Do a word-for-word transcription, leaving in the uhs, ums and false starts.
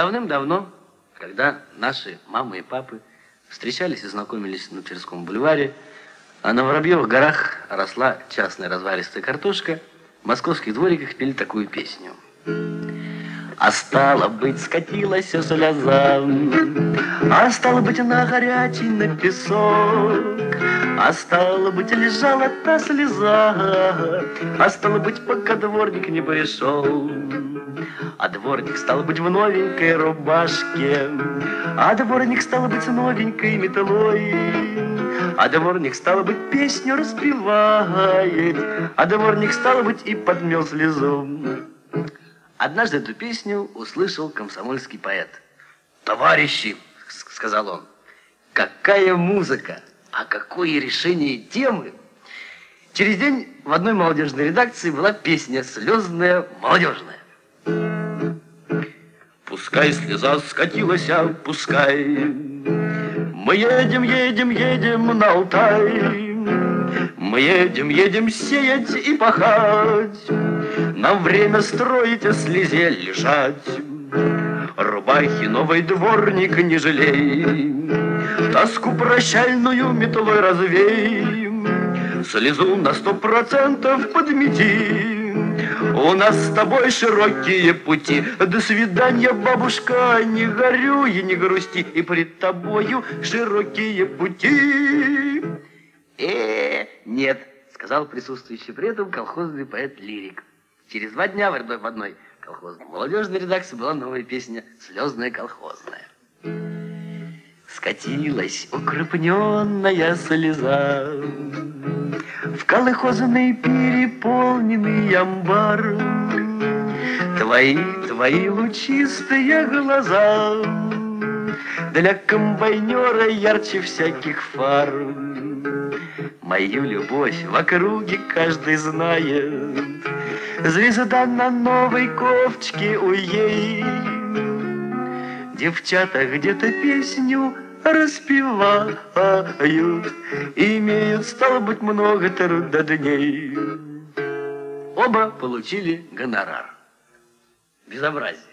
Давным-давно, когда наши мамы и папы встречались и знакомились на Тверском бульваре, а на Воробьевых горах росла частная разваристая картошка, в московских двориках пели такую песню. А стало быть, скатилась слеза, а стало быть, на горячий на песок, а стало быть, лежала та слеза, а стало быть, пока дворник не пришел. А дворник, стал быть, в новенькой рубашке, а дворник, стал быть, с новенькой метлой, а дворник, стал быть, песню распевает, а дворник, стал быть, и подмел слезу. Однажды эту песню услышал комсомольский поэт. «Товарищи», — сказал он, — «какая музыка, а какое решение темы!» Через день в одной молодежной редакции была песня «Слезная молодежная». Пускай слеза скатилась, а пускай мы едем, едем, едем на Алтай. Мы едем, едем сеять и пахать, нам время строить, а слезе лежать. Рубахи новый дворник не жалей, тоску прощальную метлой развей, слезу на сто процентов подмети. У нас с тобой широкие пути. До свидания, бабушка, не горюй, не грусти, и пред тобою широкие пути. Э, нет, сказал присутствующий при этом колхозный поэт-лирик. Через два дня в одной, в одной колхозной молодежной редакции была новая песня «Слезная колхозная». Скатилась укрупненная слеза в колхозный переполненный амбар. Твои, твои лучистые глаза для комбайнера ярче всяких фар. Мою любовь в округе каждый знает, звезда на новой кофточке у ей. Девчата где-то песню распевают, имеют, стало быть, много трудодней. Оба получили гонорар. Безобразие.